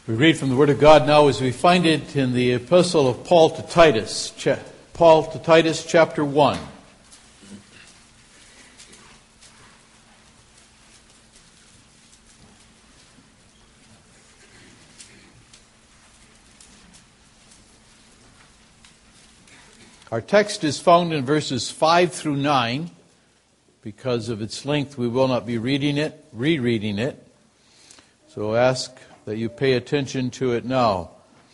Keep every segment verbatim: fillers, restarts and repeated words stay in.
We read from the Word of God now as we find it in the Epistle of Paul to Titus, cha- Paul to Titus, chapter one. Our text is found in verses five through nine. Because of its length, we will not be reading it, rereading it. So ask that you pay attention to it now.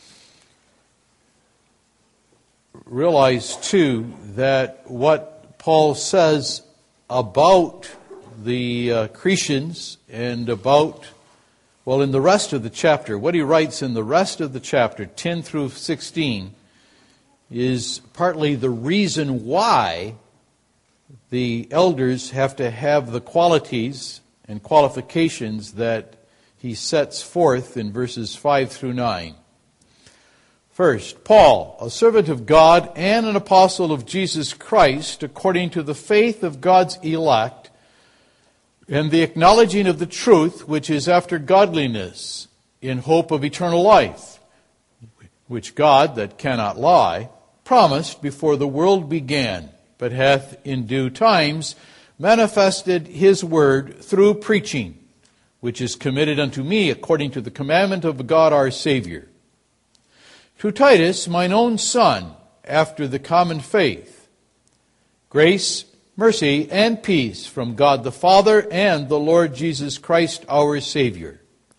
Realize, too, that what Paul says about the uh, Cretans and about, well, in the rest of the chapter, what he writes in the rest of the chapter, ten through sixteen, is partly the reason why the elders have to have the qualities and qualifications that he sets forth in verses five through nine. First, Paul, a servant of God and an apostle of Jesus Christ, according to the faith of God's elect, and the acknowledging of the truth which is after godliness, in hope of eternal life, which God, that cannot lie, promised before the world began, but hath in due times manifested his word through preaching, which is committed unto me according to the commandment of God our Savior. To Titus, mine own son, after the common faith, grace, mercy, and peace from God the Father and the Lord Jesus Christ our Savior.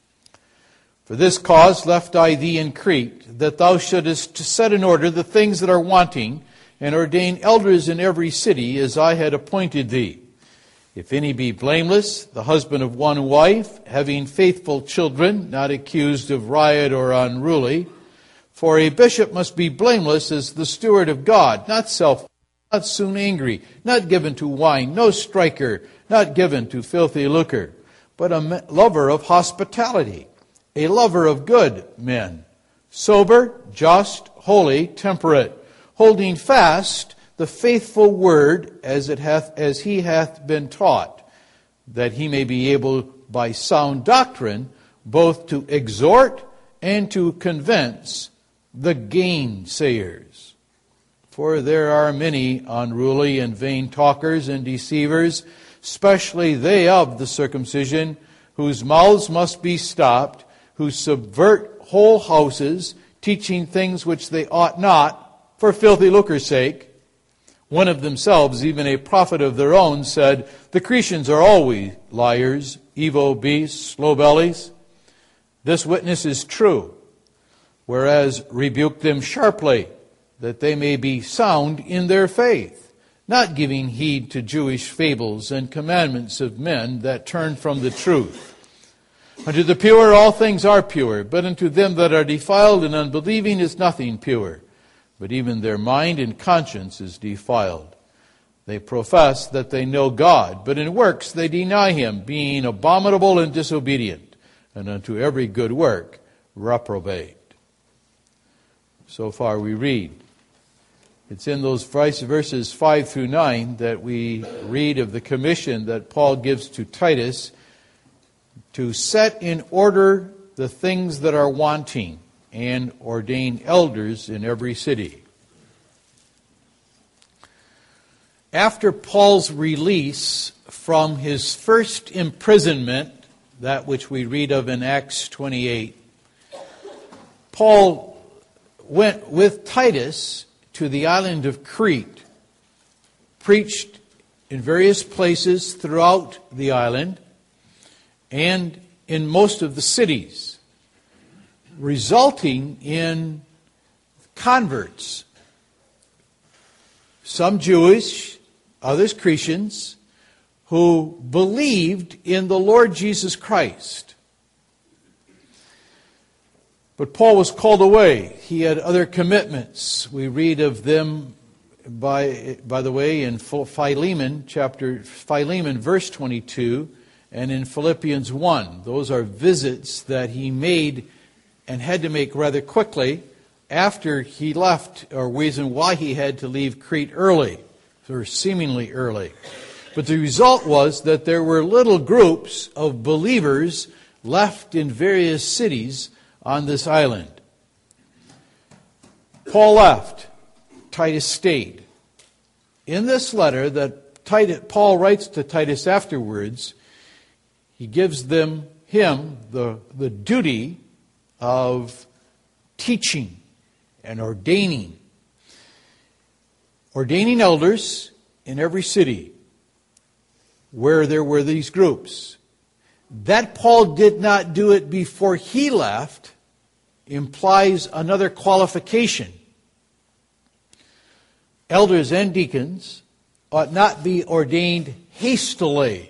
For this cause left I thee in Crete, that thou shouldest set in order the things that are wanting, and ordain elders in every city, as I had appointed thee. If any be blameless, the husband of one wife, having faithful children, not accused of riot or unruly. For a bishop must be blameless as the steward of God, not self, not soon angry, not given to wine, no striker, not given to filthy lucre, but a lover of hospitality, a lover of good men, sober, just, holy, temperate, holding fast the faithful word as it hath as he hath been taught, that he may be able by sound doctrine both to exhort and to convince the gainsayers. For there are many unruly and vain talkers and deceivers, especially they of the circumcision, whose mouths must be stopped, who subvert whole houses, teaching things which they ought not, for filthy lucre's sake. One of themselves, even a prophet of their own, said, the Cretans are always liars, evil beasts, slow bellies. This witness is true, whereas rebuke them sharply, that they may be sound in their faith, not giving heed to Jewish fables and commandments of men that turn from the truth. Unto the pure all things are pure, but unto them that are defiled and unbelieving is nothing pure. But even their mind and conscience is defiled. They profess that they know God, but in works they deny him, being abominable and disobedient, and unto every good work reprobate. So far we read. It's in those verses five through nine that we read of the commission that Paul gives to Titus to set in order the things that are wanting, and ordain elders in every city. After Paul's release from his first imprisonment, that which we read of in Acts twenty-eight, Paul went with Titus to the island of Crete, preached in various places throughout the island and in most of the cities, resulting in converts, some Jewish, others Cretans, who believed in the Lord Jesus Christ. But Paul was called away. He had other commitments. We read of them, by by the way, in Philemon, chapter Philemon, verse twenty-two, and in Philippians one. Those are visits that he made and had to make rather quickly after he left, or reason why he had to leave Crete early, or seemingly early. But the result was that there were little groups of believers left in various cities on this island. Paul left. Titus stayed. In this letter that Titus, Paul writes to Titus afterwards, he gives them him the, the duty of teaching and ordaining. Ordaining elders in every city where there were these groups. That Paul did not do it before he left implies another qualification. Elders and deacons ought not be ordained hastily.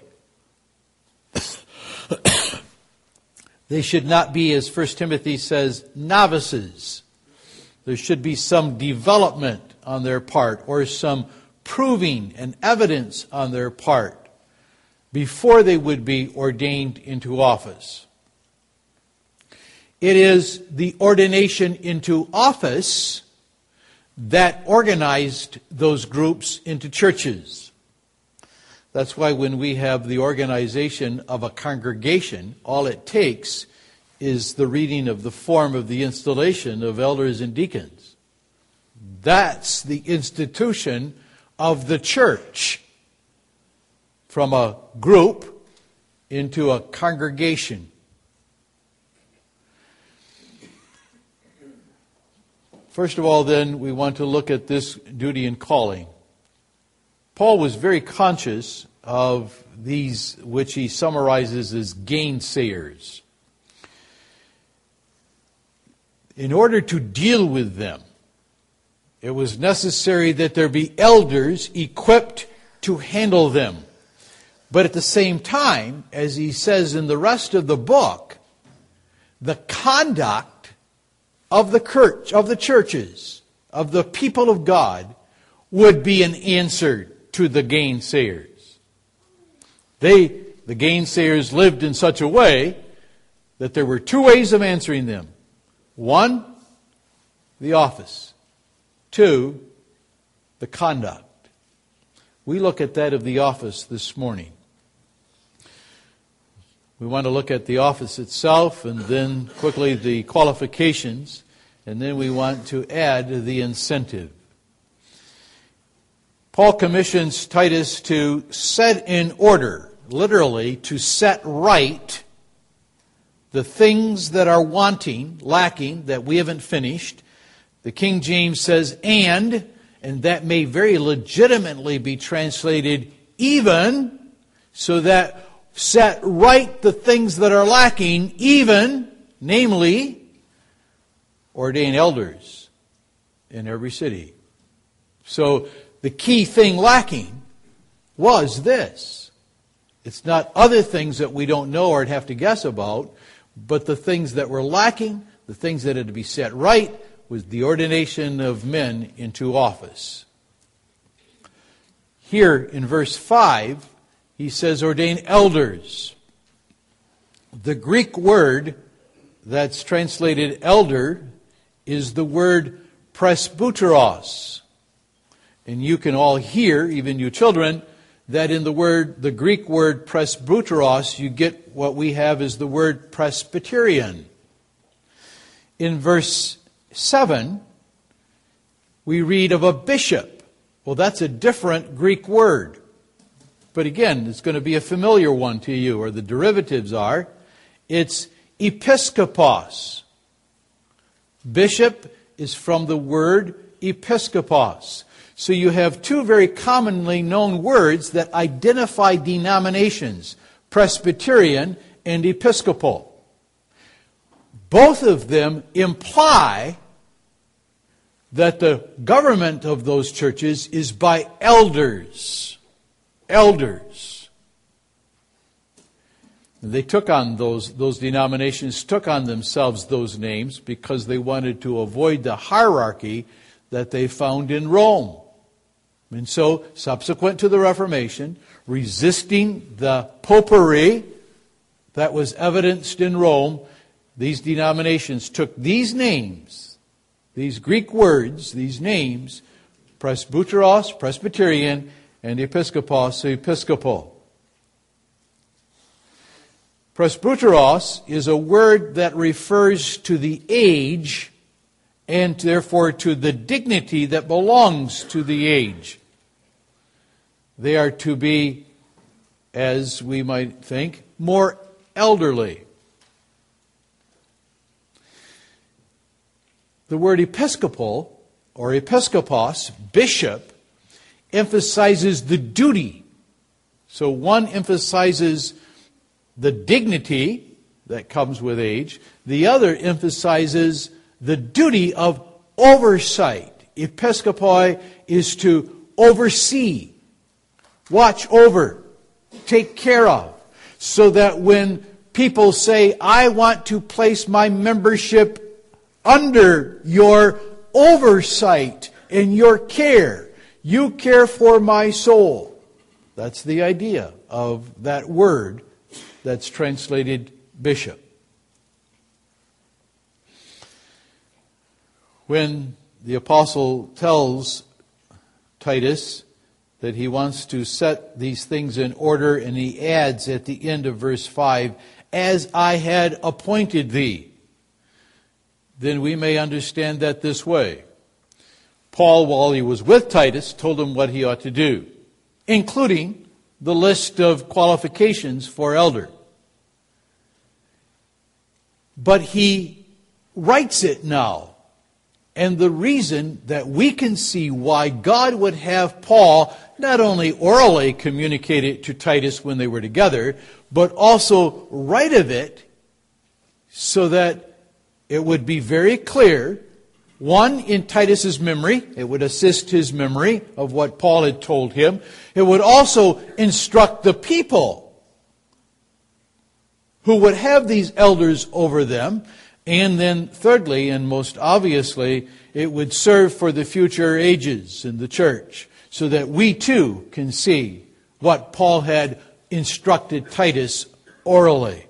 They should not be, as First Timothy says, novices. There should be some development on their part or some proving and evidence on their part before they would be ordained into office. It is the ordination into office that organized those groups into churches. That's why when we have the organization of a congregation, all it takes is the reading of the form of the installation of elders and deacons. That's the institution of the church. From a group into a congregation. First of all, then, we want to look at this duty and calling. Paul was very conscious of these, which he summarizes as gainsayers. In order to deal with them, it was necessary that there be elders equipped to handle them. But at the same time, as he says in the rest of the book, the conduct of the church, of the churches, of the people of God, would be an answer to the gainsayers. They, the gainsayers, lived in such a way that there were two ways of answering them. One, the office. Two, the conduct. We look at that of the office this morning. We want to look at the office itself and then quickly the qualifications, and then we want to add the incentive. Paul commissions Titus to set in order, literally to set right, the things that are wanting, lacking, that we haven't finished. The King James says, and, and that may very legitimately be translated even, so that set right the things that are lacking, even, namely, ordain elders in every city. So the key thing lacking was this. It's not other things that we don't know or have to guess about, but the things that were lacking, the things that had to be set right, was the ordination of men into office. Here in verse five, he says, ordain elders. The Greek word that's translated elder is the word presbyteros. And you can all hear, even you children, that in the word, the Greek word presbyteros, you get what we have as the word Presbyterian. In verse seven, we read of a bishop. Well, that's a different Greek word. But again, it's going to be a familiar one to you, or the derivatives are. It's episkopos. Bishop is from the word episkopos. So you have two very commonly known words that identify denominations, Presbyterian and Episcopal. Both of them imply that the government of those churches is by elders. Elders. They took on those, those denominations, took on themselves those names because they wanted to avoid the hierarchy that they found in Rome. And so, subsequent to the Reformation, resisting the popery that was evidenced in Rome, these denominations took these names, these Greek words, these names, presbyteros, Presbyterian, and episkopos, episcopal. Presbyteros is a word that refers to the age and therefore to the dignity that belongs to the age. They are to be, as we might think, more elderly. The word episcopal or episkopos, bishop, emphasizes the duty. So one emphasizes the dignity that comes with age. The other emphasizes the duty of oversight. Episkopoi is to oversee, watch over, take care of, so that when people say, I want to place my membership under your oversight and your care, you care for my soul. That's the idea of that word that's translated bishop. When the apostle tells Titus that he wants to set these things in order, and he adds at the end of verse five, as I had appointed thee, then we may understand that this way. Paul, while he was with Titus, told him what he ought to do, including the list of qualifications for elder. But he writes it now. And the reason that we can see why God would have Paul not only orally communicate it to Titus when they were together, but also write of it so that it would be very clear, one, in Titus's memory, it would assist his memory of what Paul had told him. It would also instruct the people who would have these elders over them. And then thirdly, and most obviously, it would serve for the future ages in the church, so that we too can see what Paul had instructed Titus orally.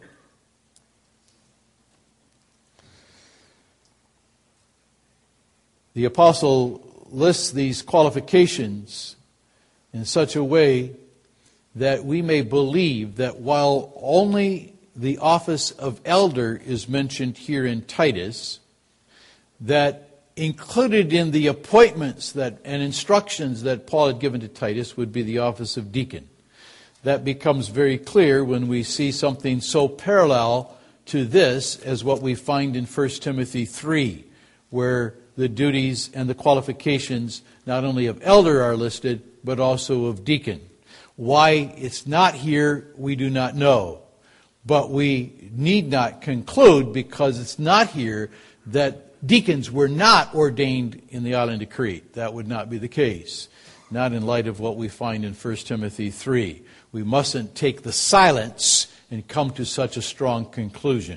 The apostle lists these qualifications in such a way that we may believe that while only the office of elder is mentioned here in Titus, that included in the appointments that and instructions that Paul had given to Titus would be the office of deacon. That becomes very clear when we see something so parallel to this as what we find in First Timothy three, where the duties and the qualifications not only of elder are listed, but also of deacon. Why it's not here, we do not know. But we need not conclude, because it's not here, that deacons were not ordained in the island of Crete. That would not be the case. Not in light of what we find in First Timothy three. We mustn't take the silence and come to such a strong conclusion.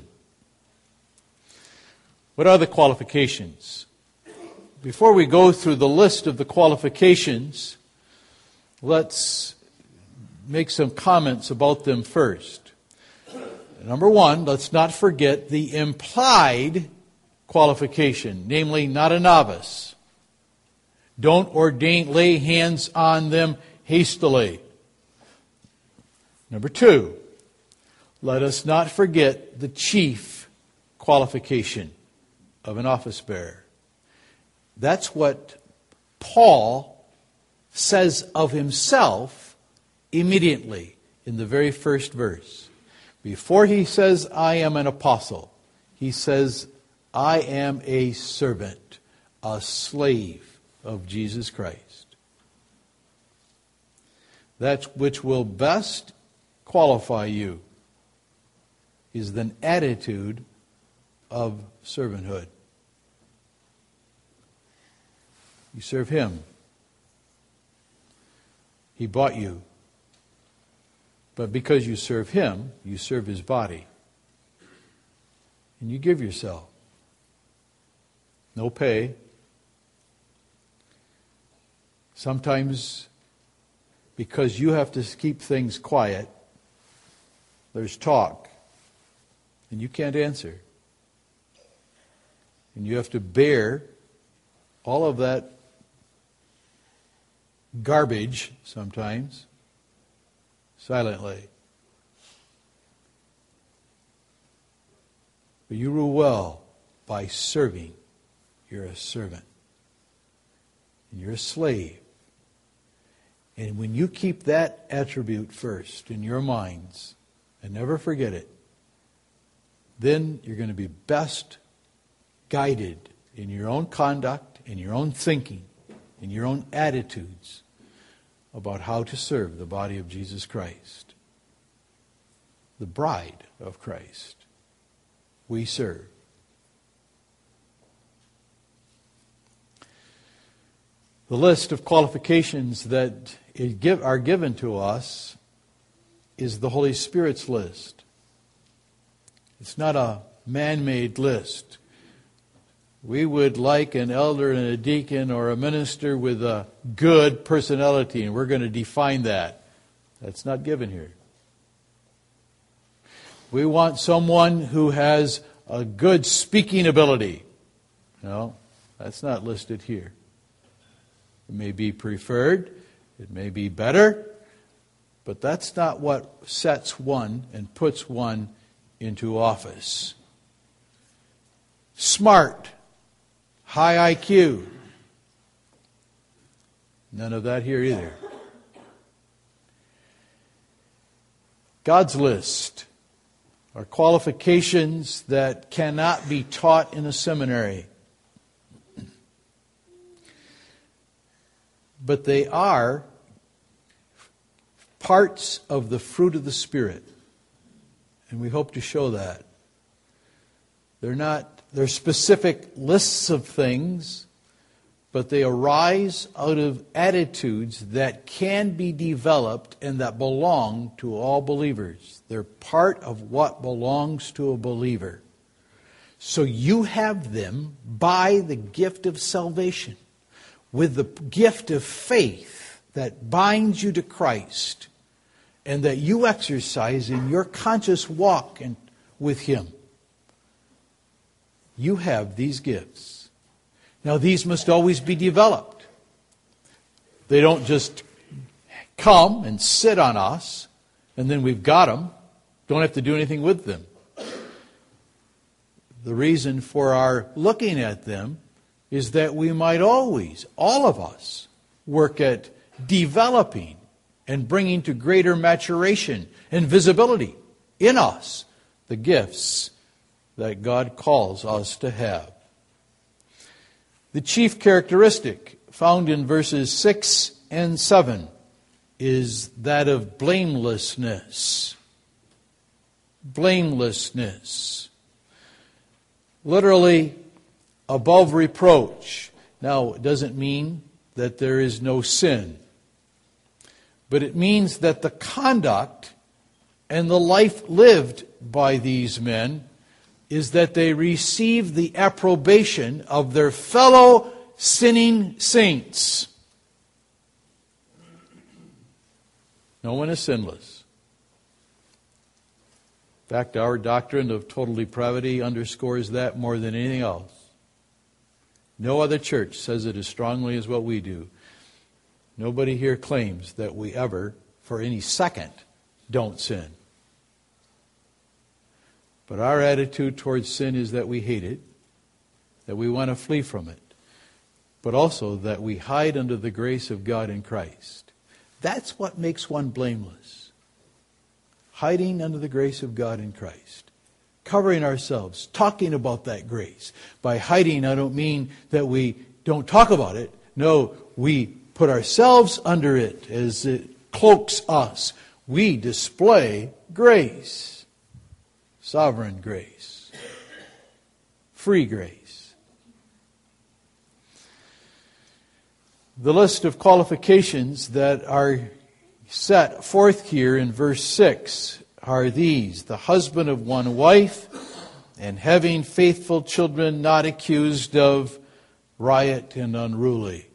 What are the qualifications? Before we go through the list of the qualifications, let's make some comments about them first. Number one, let's not forget the implied qualification, namely not a novice. Don't ordain, lay hands on them hastily. Number two, let us not forget the chief qualification of an office bearer. That's what Paul says of himself immediately in the very first verse. Before he says, I am an apostle, he says, I am a servant, a slave of Jesus Christ. That which will best qualify you is the attitude of servanthood. You serve Him. He bought you. But because you serve Him, you serve His body. And you give yourself. No pay. Sometimes, because you have to keep things quiet, there's talk. And you can't answer. And you have to bear all of that garbage sometimes silently. but you rule well by serving. You're a servant. And you're a slave. And when you keep that attribute first in your minds, and never forget it, then you're going to be best guided in your own conduct, in your own thinking, in your own attitudes about how to serve the body of Jesus Christ. The bride of Christ. We serve. The list of qualifications that are given to us is the Holy Spirit's list. It's not a man-made list. We would like an elder and a deacon or a minister with a good personality, and we're going to define that. That's not given here. We want someone who has a good speaking ability. No, that's not listed here. It may be preferred, it may be better, but that's not what sets one and puts one into office. Smart, high I Q. None of that here either. God's list are qualifications that cannot be taught in a seminary. But they are parts of the fruit of the Spirit. And we hope to show that. They're not, they're specific lists of things, but they arise out of attitudes that can be developed and that belong to all believers. They're part of what belongs to a believer. So you have them by the gift of salvation, with the gift of faith that binds you to Christ and that you exercise in your conscious walk and with Him. You have these gifts. Now, these must always be developed. They don't just come and sit on us and then we've got them. Don't have to do anything with them. The reason for our looking at them is that we might always, all of us, work at developing and bringing to greater maturation and visibility in us the gifts that God calls us to have. The chief characteristic found in verses six and seven is that of blamelessness. Blamelessness. Literally, above reproach. Now, it doesn't mean that there is no sin, but it means that the conduct and the life lived by these men is that they receive the approbation of their fellow sinning saints. No one is sinless. In fact, our doctrine of total depravity underscores that more than anything else. No other church says it as strongly as what we do. Nobody here claims that we ever, for any second, don't sin. But our attitude towards sin is that we hate it, that we want to flee from it, but also that we hide under the grace of God in Christ. That's what makes one blameless. Hiding under the grace of God in Christ. Covering ourselves, talking about that grace. By hiding, I don't mean that we don't talk about it. No, we put ourselves under it as it cloaks us. We display grace. Sovereign grace. Free grace. The list of qualifications that are set forth here in verse six are these: the husband of one wife, and having faithful children, not accused of riot and unruly.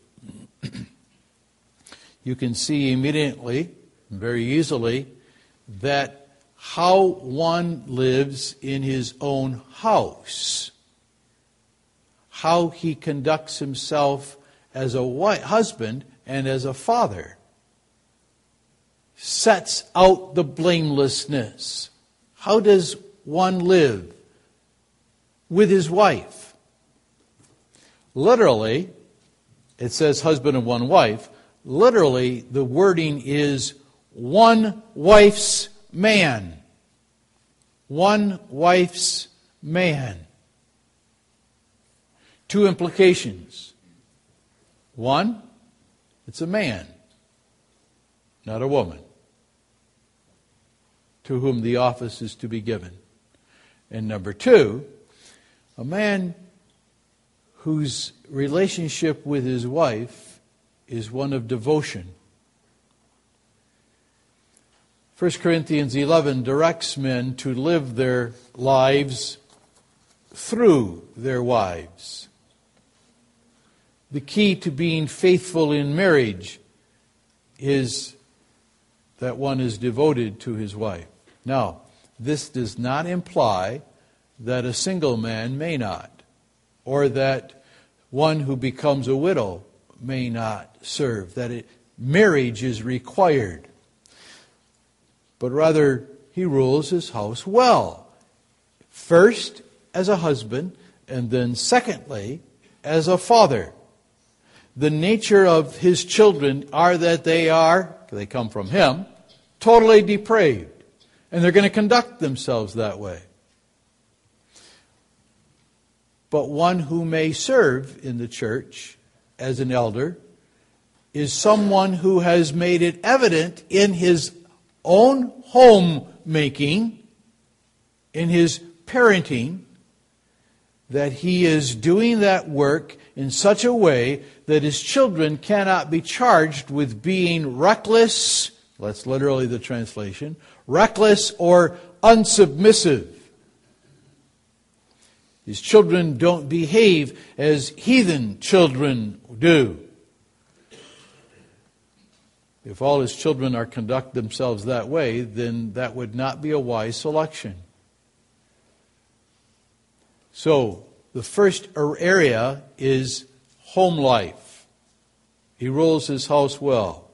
You can see immediately, very easily, that how one lives in his own house, how he conducts himself as a wife, husband and as a father, sets out the blamelessness. How does one live with his wife. Literally, it says husband and one wife. Literally, the wording is one wife's man. One wife's man. Two implications. One, it's a man, not a woman, to whom the office is to be given. And number two, a man whose relationship with his wife is one of devotion. First Corinthians eleven directs men to live their lives through their wives. The key to being faithful in marriage is that one is devoted to his wife. Now, this does not imply that a single man may not, or that one who becomes a widow may not serve, that it, marriage is required. But rather, he rules his house well. First, as a husband, and then secondly, as a father. The nature of his children are that they are, they come from him, totally depraved. And they're going to conduct themselves that way. But one who may serve in the church as an elder is someone who has made it evident in his own homemaking, in his parenting, that he is doing that work in such a way that his children cannot be charged with being reckless, that's literally the translation, reckless or unsubmissive. His children don't behave as heathen children do. If all his children are conduct themselves that way, then that would not be a wise selection. So, the first area is home life. He rules his house well.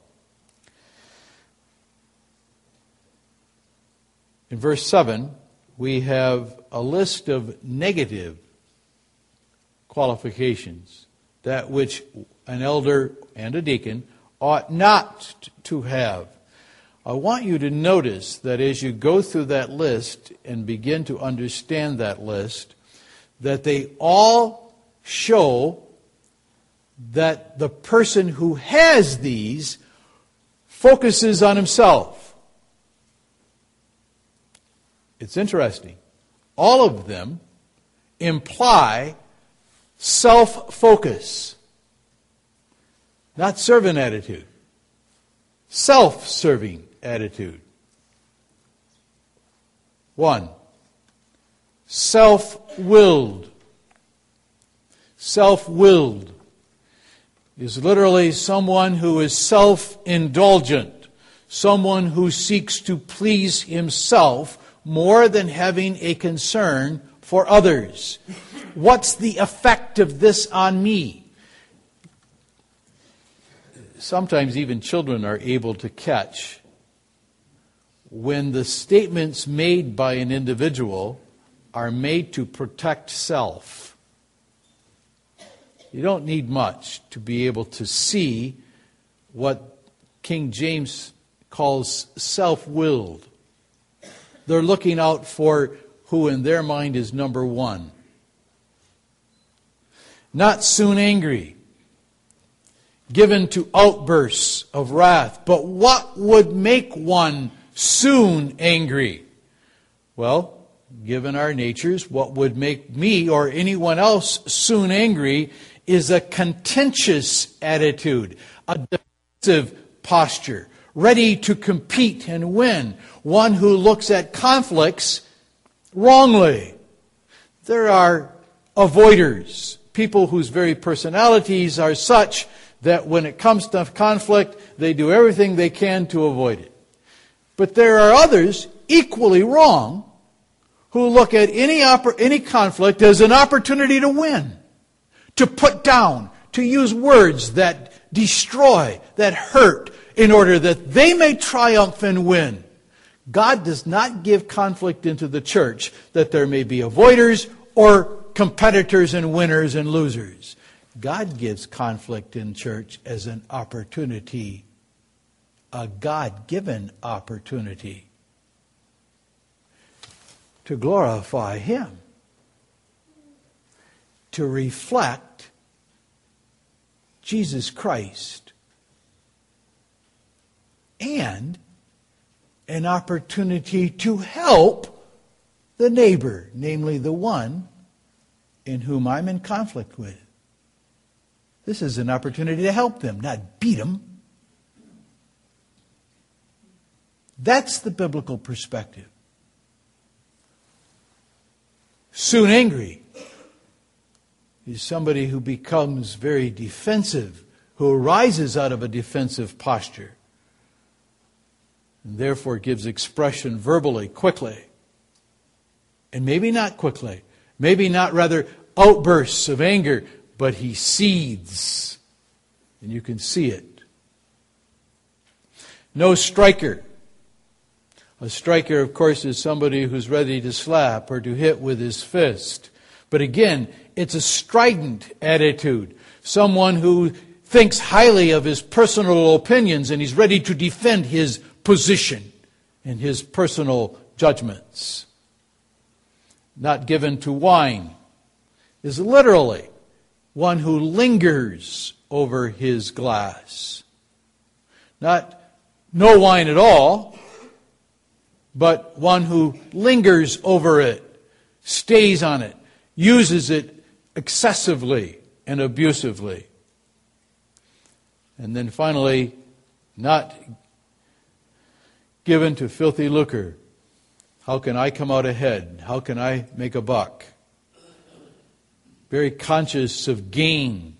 In verse seven, we have a list of negative qualifications, that which an elder and a deacon ought not to have. I want you to notice that as you go through that list and begin to understand that list, that they all show that the person who has these focuses on himself. It's interesting. All of them imply self-focus. Not servant attitude. Self-serving attitude. One, self-willed. Self-willed is literally someone who is self-indulgent, someone who seeks to please himself more than having a concern for others. What's the effect of this on me? Sometimes even children are able to catch when the statements made by an individual are made to protect self. You don't need much to be able to see what King James calls self-willed. They're looking out for who in their mind is number one. Not soon angry, given to outbursts of wrath. But what would make one soon angry? Well, given our natures, what would make me or anyone else soon angry is a contentious attitude, a defensive posture, ready to compete and win, one who looks at conflicts wrongly. There are avoiders, people whose very personalities are such that when it comes to conflict, they do everything they can to avoid it. But there are others equally wrong who look at any oppor- any conflict as an opportunity to win, to put down, to use words that destroy, that hurt, in order that they may triumph and win. God does not give conflict into the church that there may be avoiders or competitors and winners and losers. God gives conflict in church as an opportunity, a God-given opportunity to glorify Him, to reflect Jesus Christ, and an opportunity to help the neighbor, namely the one in whom I'm in conflict with. This is an opportunity to help them, not beat them. That's the biblical perspective. Soon angry is somebody who becomes very defensive, who arises out of a defensive posture, and therefore gives expression verbally, quickly. And maybe not quickly, maybe not rather outbursts of anger, but he seethes, and you can see it. No striker. A striker, of course, is somebody who's ready to slap or to hit with his fist. But again, it's a strident attitude. Someone who thinks highly of his personal opinions and he's ready to defend his position and his personal judgments. Not given to wine is literally one who lingers over his glass. Not no wine at all, but one who lingers over it, stays on it, uses it excessively and abusively. And then finally, not given to filthy lucre. How can I come out ahead? How can I make a buck? Very conscious of gain,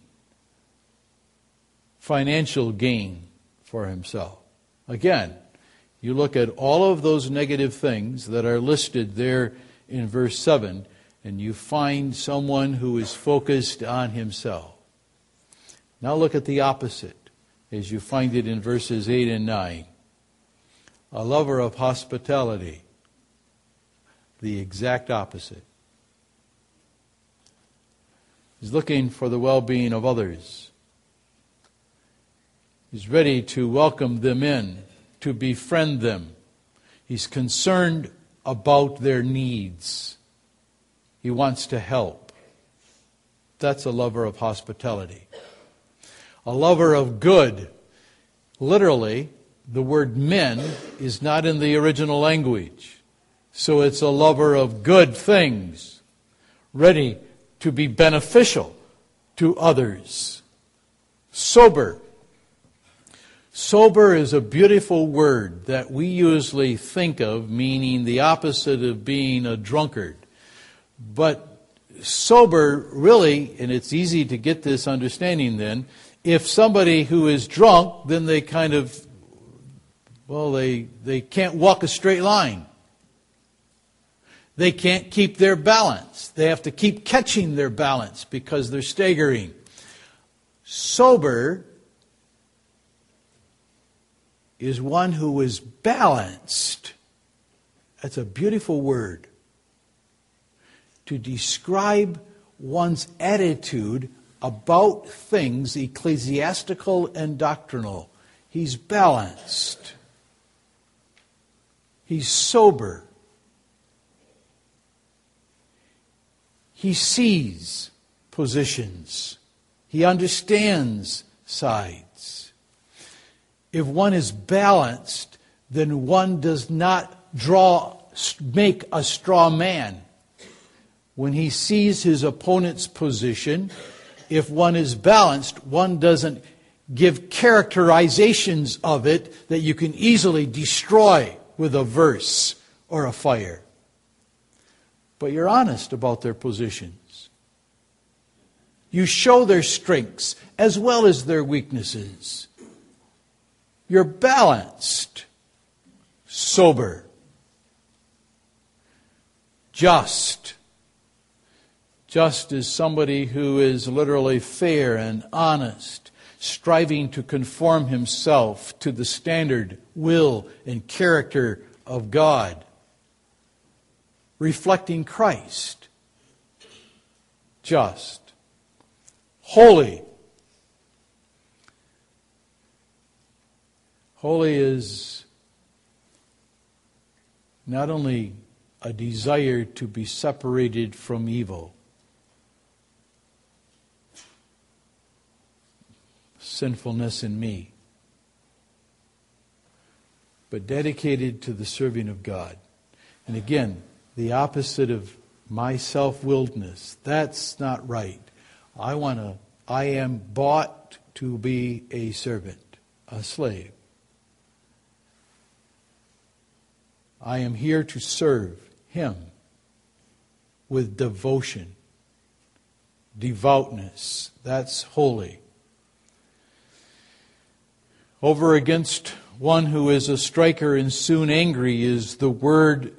financial gain for himself. Again, you look at all of those negative things that are listed there in verse seven, and you find someone who is focused on himself. Now look at the opposite, as you find it in verses eight and nine. A lover of hospitality, the exact opposite. He's looking for the well-being of others. He's ready to welcome them in, to befriend them. He's concerned about their needs. He wants to help. That's a lover of hospitality. A lover of good. Literally, the word men is not in the original language. So it's a lover of good things, ready to be beneficial to others. Sober. Sober is a beautiful word that we usually think of meaning the opposite of being a drunkard. But sober really, and it's easy to get this understanding then, if somebody who is drunk, then they kind of, well, they, they can't walk a straight line. They can't keep their balance. They have to keep catching their balance because they're staggering. Sober is one who is balanced. That's a beautiful word. To describe one's attitude about things ecclesiastical and doctrinal. He's balanced. He's sober. He sees positions. He understands sides. If one is balanced, then one does not draw, make a straw man. When he sees his opponent's position, if one is balanced, one doesn't give characterizations of it that you can easily destroy with a verse or a fire. But you're honest about their positions. You show their strengths as well as their weaknesses. You're balanced, sober, just. Just is somebody who is literally fair and honest, striving to conform himself to the standard, will, and character of God. Reflecting Christ. just, holy. Holy is not only a desire to be separated from evil, sinfulness in me, but dedicated to the serving of God. And again, the opposite of my self-willedness. That's not right. I want to, I am bought to be a servant, a slave. I am here to serve Him with devotion, devoutness. That's holy. Over against one who is a striker and soon angry is the word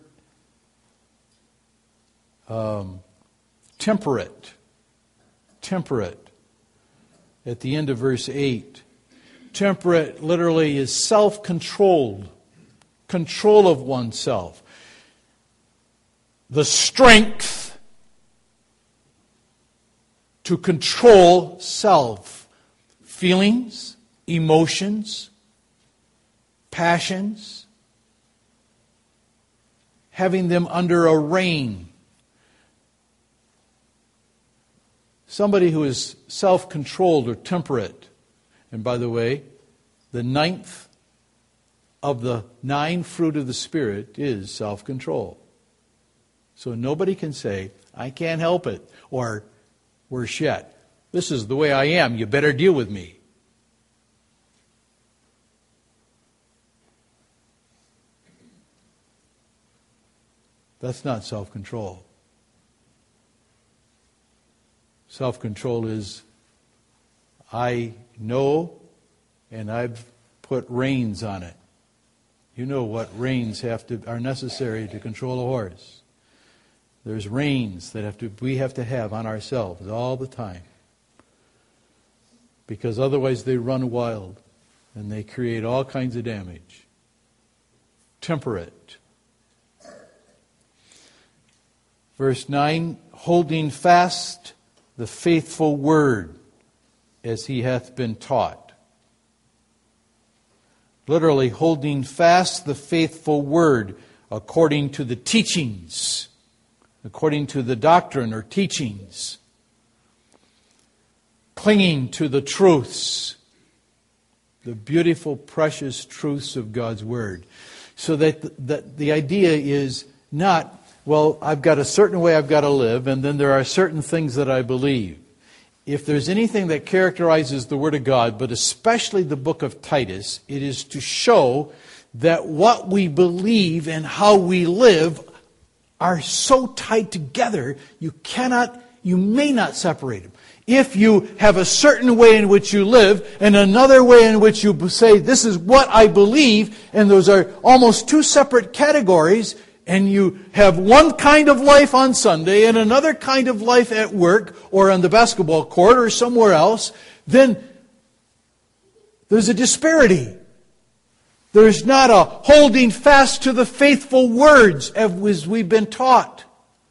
um, temperate. Temperate. At the end of verse eight. Temperate literally is self-controlled. Control of oneself. The strength to control self. Feelings, emotions, passions, having them under a rein. Somebody who is self-controlled or temperate. And by the way, the ninth of the nine fruit of the Spirit is self-control. So nobody can say, I can't help it, or worse yet, this is the way I am, you better deal with me. That's not self-control. Self-control is, I know and I've put reins on it. You know what reins have to are necessary to control a horse. There's reins that have to we have to have on ourselves all the time. Because otherwise they run wild and they create all kinds of damage. Temperate. Verse nine, holding fast the faithful word as he hath been taught. Literally, holding fast the faithful word according to the teachings, according to the doctrine or teachings. Clinging to the truths, the beautiful, precious truths of God's Word. So that, that the idea is not, well, I've got a certain way I've got to live, and then there are certain things that I believe. If there's anything that characterizes the Word of God, but especially the book of Titus, it is to show that what we believe and how we live are so tied together, you cannot, you may not separate them. If you have a certain way in which you live and another way in which you say, this is what I believe, and those are almost two separate categories, and you have one kind of life on Sunday and another kind of life at work or on the basketball court or somewhere else, then there's a disparity. There's not a holding fast to the faithful words as we've been taught.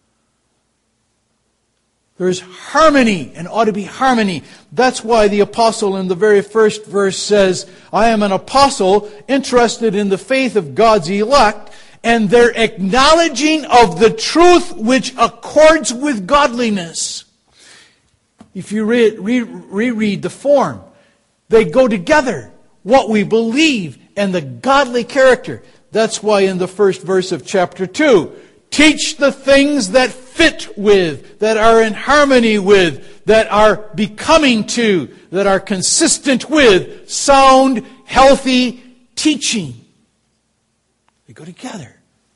There's harmony, and ought to be harmony. That's why the apostle in the very first verse says, I am an apostle interested in the faith of God's elect, and their acknowledging of the truth which accords with godliness. If you re- re- reread the form, they go together. What we believe and the godly character. That's why in the first verse of chapter two, teach the things that fit with, that are in harmony with, that are becoming to, that are consistent with sound, healthy teaching. They go together.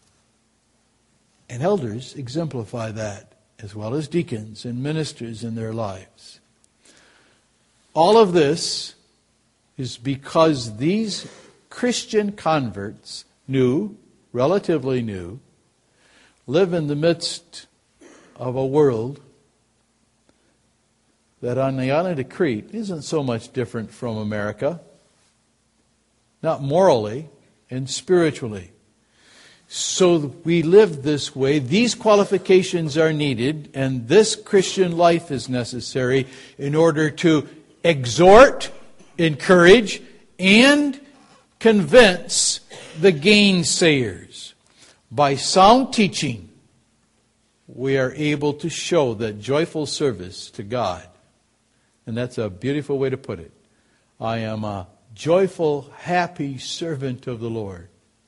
And elders exemplify that, as well as deacons and ministers in their lives. All of this is because these Christian converts, new, relatively new, live in the midst of a world that on the island of Crete isn't so much different from America, not morally and spiritually. So we live this way. These qualifications are needed, and this Christian life is necessary in order to exhort, encourage, and convince the gainsayers. By sound teaching, we are able to show that joyful service to God. And that's a beautiful way to put it. I am a joyful, happy servant of the Lord.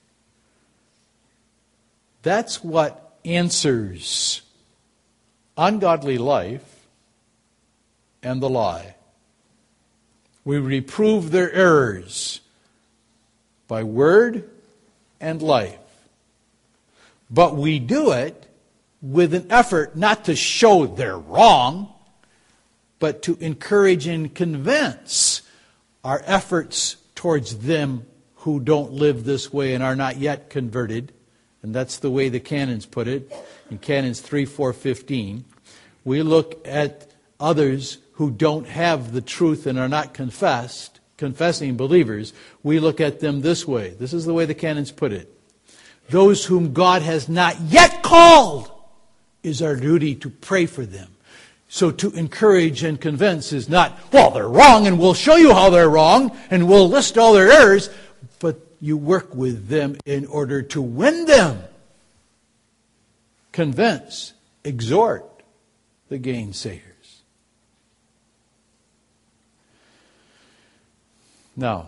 That's what answers ungodly life and the lie. We reprove their errors by word and life. But we do it with an effort not to show they're wrong, but to encourage and convince our efforts towards them who don't live this way and are not yet converted. And that's the way the canons put it in Canons three, four, fifteen. We look at others who don't have the truth and are not confessed, confessing believers. We look at them this way. This is the way the canons put it. Those whom God has not yet called, is our duty to pray for them. So to encourage and convince is not, well, they're wrong and we'll show you how they're wrong and we'll list all their errors. But you work with them in order to win them. Convince, exhort the gainsayers. Now,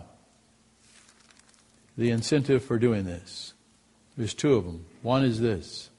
the incentive for doing this. There's two of them. One is this.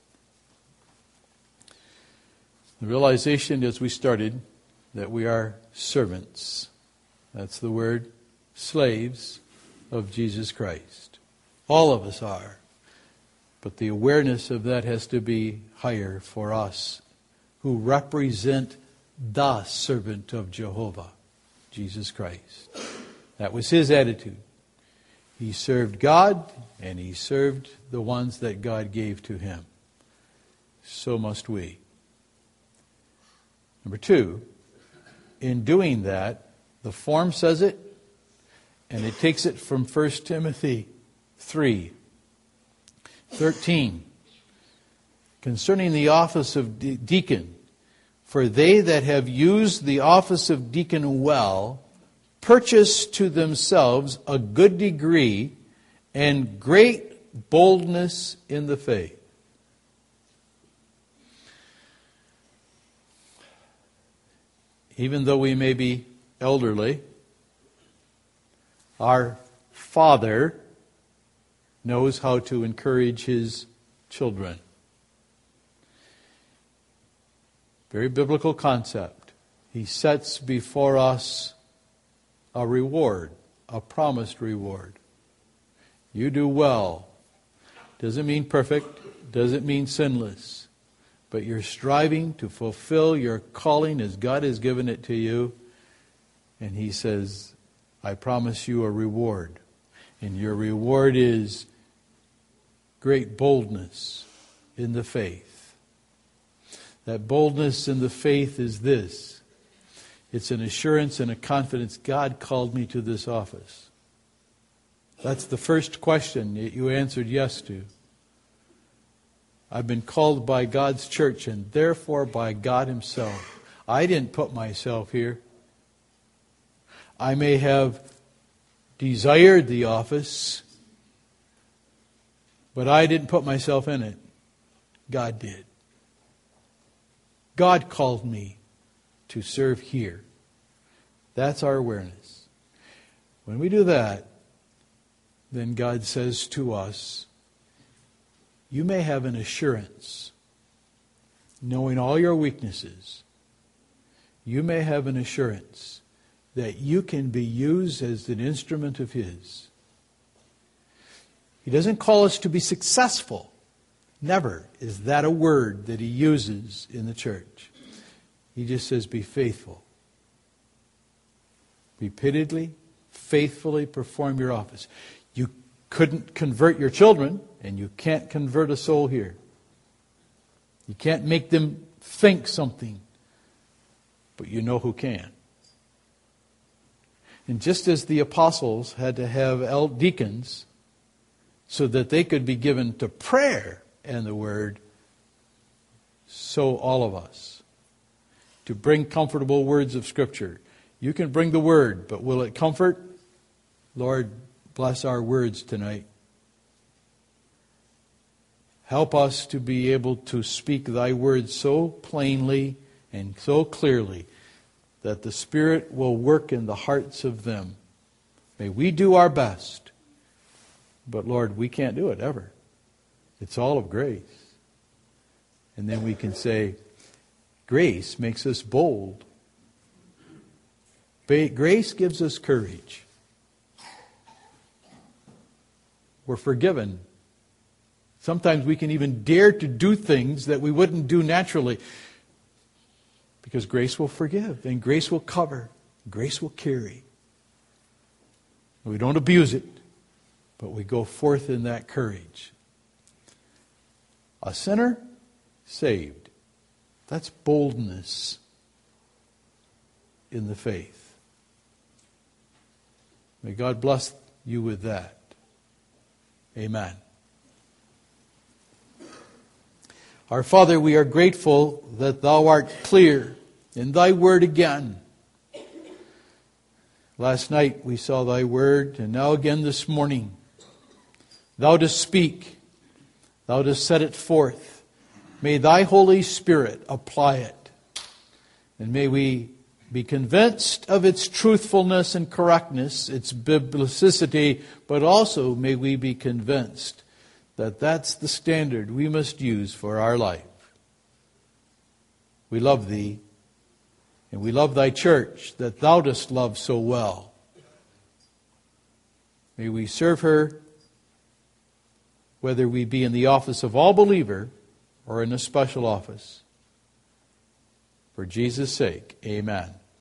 The realization as we started that we are servants. That's the word, slaves of Jesus Christ. All of us are. But the awareness of that has to be higher for us who represent the servant of Jehovah, Jesus Christ. That was his attitude. He served God and he served the ones that God gave to him. So must we. Number two, in doing that, the form says it, and it takes it from First Timothy three thirteen. Concerning the office of de- deacon, for they that have used the office of deacon well, purchase to themselves a good degree and great boldness in the faith. Even though we may be elderly, our Father knows how to encourage his children. Very biblical concept. He sets before us a reward, a promised reward. You do well. Doesn't mean perfect, doesn't mean sinless. But you're striving to fulfill your calling as God has given it to you. And he says, I promise you a reward. And your reward is great boldness in the faith. That boldness in the faith is this. It's an assurance and a confidence. God called me to this office. That's the first question that you answered yes to. I've been called by God's church and therefore by God himself. I didn't put myself here. I may have desired the office, but I didn't put myself in it. God did. God called me to serve here. That's our awareness. When we do that, then God says to us, you may have an assurance, knowing all your weaknesses, you may have an assurance that you can be used as an instrument of his. He doesn't call us to be successful. Never is that a word that he uses in the church. He just says, be faithful. Repeatedly, faithfully perform your office. You couldn't convert your children, and you can't convert a soul here. You can't make them think something, but you know who can. And just as the apostles had to have deacons so that they could be given to prayer and the Word, so all of us, to bring comfortable words of Scripture. You can bring the Word, but will it comfort? Lord, bless our words tonight. Help us to be able to speak Thy Word so plainly and so clearly that the Spirit will work in the hearts of them. May we do our best. But Lord, we can't do it ever. It's all of grace. And then we can say, grace makes us bold. Grace gives us courage. We're forgiven. Sometimes we can even dare to do things that we wouldn't do naturally. Because grace will forgive, and grace will cover, grace will carry. We don't abuse it, but we go forth in that courage. A sinner saved. That's boldness in the faith. May God bless you with that. Amen. Our Father, we are grateful that Thou art clear in Thy Word again. Last night we saw Thy Word, and now again this morning. Thou dost speak. Thou dost set it forth. May Thy Holy Spirit apply it. And may we be convinced of its truthfulness and correctness, its biblicity, but also may we be convinced that that's the standard we must use for our life. We love Thee, and we love Thy church that Thou dost love so well. May we serve her, whether we be in the office of all believer or in a special office. For Jesus' sake, amen.